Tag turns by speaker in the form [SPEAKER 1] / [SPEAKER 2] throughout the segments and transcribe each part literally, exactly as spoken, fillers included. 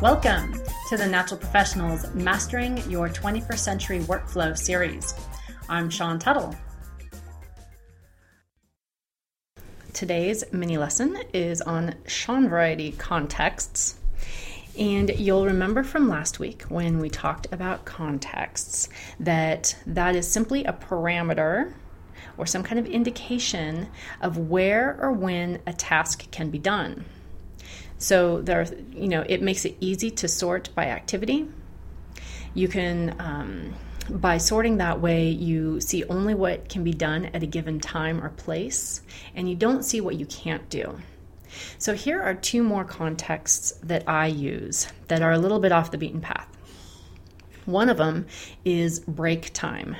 [SPEAKER 1] Welcome to the Natural Professionals Mastering Your twenty-first Century Workflow series. I'm Shawn Tuttle. Today's mini lesson is on Shawn variety contexts. And you'll remember from last week when we talked about contexts that that is simply a parameter or some kind of indication of where or when a task can be done. So there, you know, it makes it easy to sort by activity. You can, um, by sorting that way, you see only what can be done at a given time or place, and you don't see what you can't do. So here are two more contexts that I use that are a little bit off the beaten path. One of them is break time,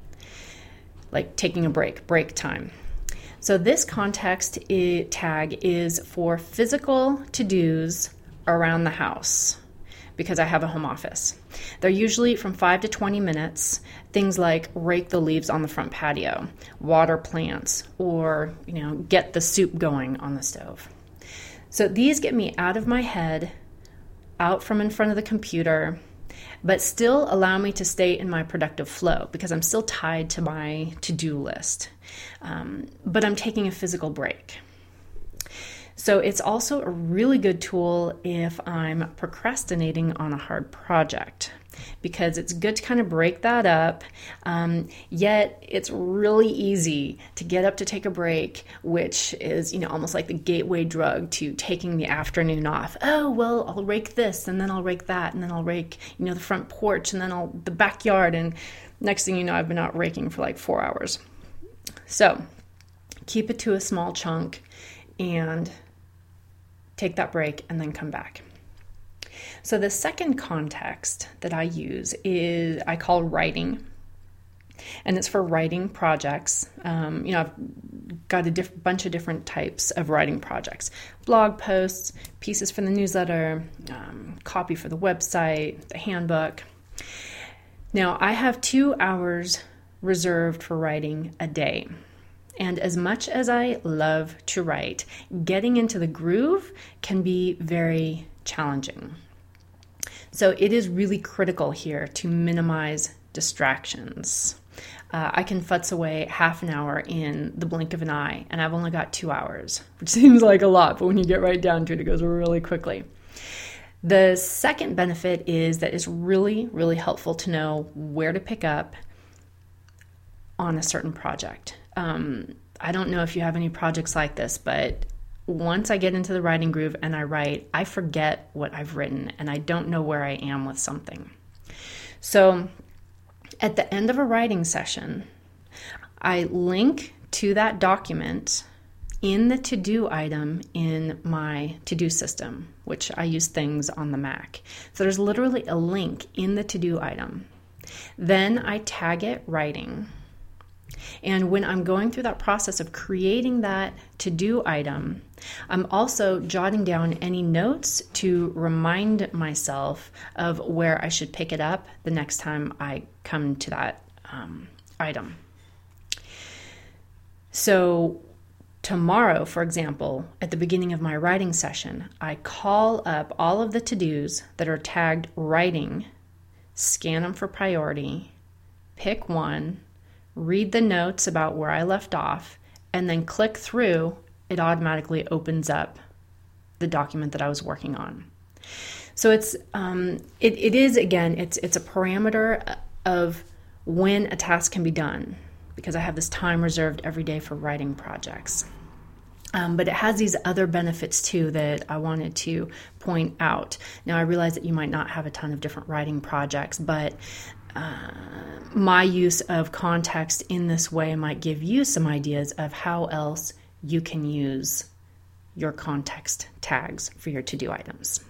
[SPEAKER 1] like taking a break, break time. So this context I- tag is for physical to-dos around the house because I have a home office. They're usually from five to twenty minutes, things like rake the leaves on the front patio, water plants, or, you know, get the soup going on the stove. So these get me out of my head, out from in front of the computer, but still allow me to stay in my productive flow because I'm still tied to my to-do list. Um, but I'm taking a physical break. So it's also a really good tool if I'm procrastinating on a hard project because it's good to kind of break that up. Um, yet it's really easy to get up to take a break, which is, you know, almost like the gateway drug to taking the afternoon off. Oh, well, I'll rake this and then I'll rake that and then I'll rake, you know, the front porch and then I'll the backyard. And next thing you know, I've been out raking for like four hours. So keep it to a small chunk and take that break and then come back. So the second context that I use is I call writing, and it's for writing projects. Um, you know, I've got a diff- bunch of different types of writing projects: blog posts, pieces for the newsletter, um, copy for the website, the handbook. Now, I have two hours reserved for writing a day. And as much as I love to write, getting into the groove can be very challenging. So it is really critical here to minimize distractions. Uh, I can futz away half an hour in the blink of an eye, and I've only got two hours, which seems like a lot, but when you get right down to it, it goes really quickly. The second benefit is that it's really, really helpful to know where to pick up on a certain project. Um, I don't know if you have any projects like this, but once I get into the writing groove and I write, I forget what I've written and I don't know where I am with something. So at the end of a writing session, I link to that document in the to-do item in my to-do system, which I use things on the Mac. So there's literally a link in the to-do item. Then I tag it writing. And when I'm going through that process of creating that to-do item, I'm also jotting down any notes to remind myself of where I should pick it up the next time I come to that um, item. So tomorrow, for example, at the beginning of my writing session, I call up all of the to-dos that are tagged writing, scan them for priority, pick one, read the notes about where I left off, and then click through. It automatically opens up the document that I was working on. So it's um, it, it is again it's it's a parameter of when a task can be done because I have this time reserved every day for writing projects. Um, but it has these other benefits too that I wanted to point out. Now I realize that you might not have a ton of different writing projects, but Uh, my use of context in this way might give you some ideas of how else you can use your context tags for your to-do items.